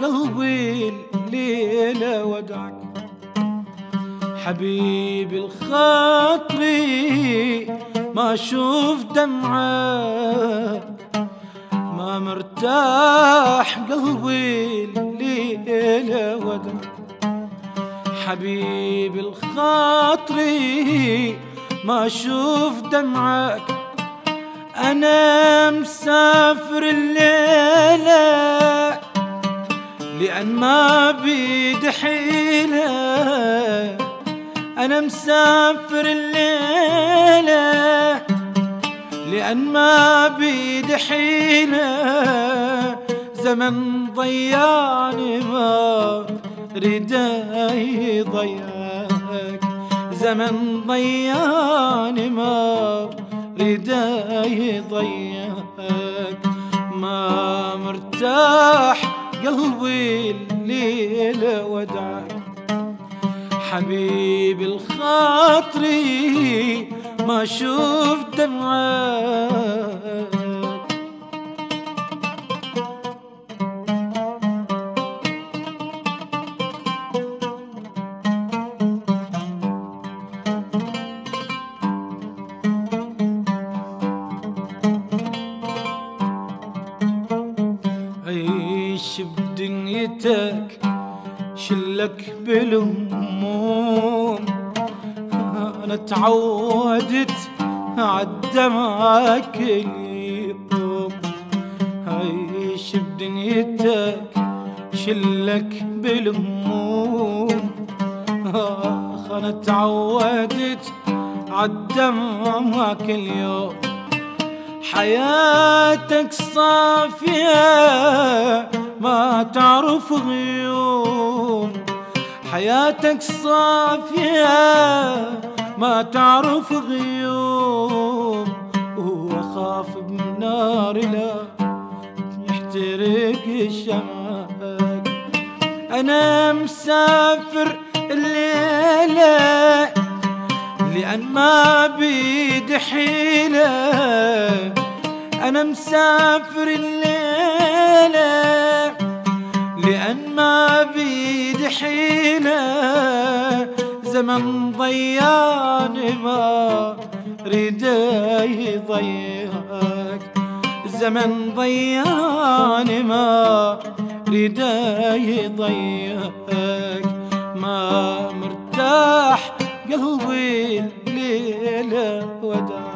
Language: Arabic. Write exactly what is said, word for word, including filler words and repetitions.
قلبي الليلة ودعك حبيبي الخاطري ما اشوف دمعك ما مرتاح قلبي الليلة ودعك حبيبي الخاطري ما اشوف دمعك انا مسافر الليلة لأن ما بيد حيلة أنا مسافر الليلة لأن ما بيد حيلة زمن ضيعني ما ردا يضيعك زمن ضيعني ما ردا يضيعك ما مرتاح قلبي الليلة ودعك حبيبي الخاطري ما اشوف دمعك عيش بدنيتك شلك بالهموم أنا تعودت عالدمع كل يوم عيش بدنيتك شلك بالهموم أنا تعودت عالدمع كل يوم حياتك صافية ما تعرف غيوم حياتك صافية ما تعرف غيوم وأخاف بنار لا يحترق شمعك أنا مسافر الليلة لأن ما بيد حيلة أنا مسافر الليلة لأن ما بيد حيلة زمن ضيعني ما ردا يضيعك زمن ضيعني ما ردا يضيعك ما مرتاح قلبي الليلة وداع